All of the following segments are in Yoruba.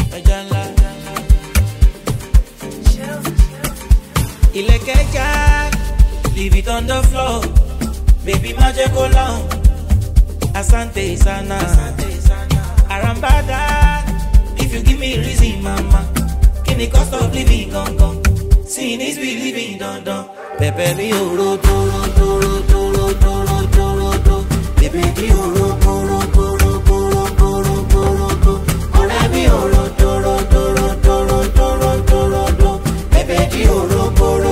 Ejala. Ilekeja, leave it on the floor. Baby, magic long. Asante sana. Arambada, if you give me reason, mama. Can the cost of living gone gone? Seeing is believing, don't. Pepe mi oro, do. Baby, mi oro, Ore mi oro, do. Baby, mi oro,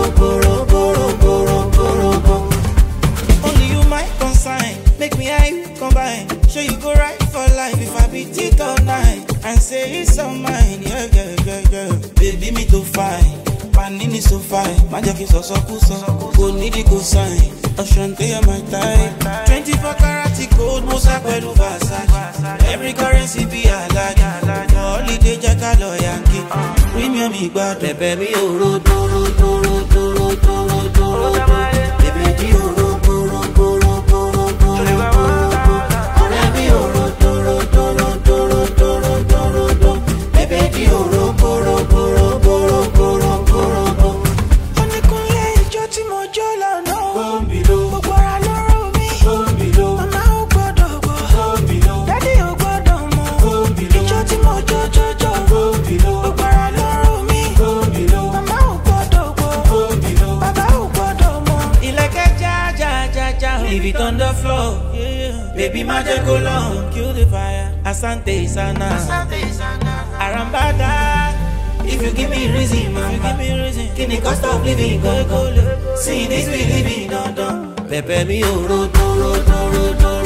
Only you my consign. Make me eye combine. Sure you go right for life if I beat it all night. And say it's all mine, yeah. Baby, me to fine. Panini so fine. Magic is so cool. Go need it go sign. Oceante my type. 24 karat gold, Mosa Pelu Versace. Every currency be a like. Holiday Jackalo Yankee. Premium me bad. Baby, oro, do. Baby, oro, Ore mi oro, do. Baby, oro, leave it on the floor. Baby, magic long. Kill the fire. Asante sana. Arambada. If you give me reason, man. Can the cost of living go? See this we living, don't. Pepe mi oro, do.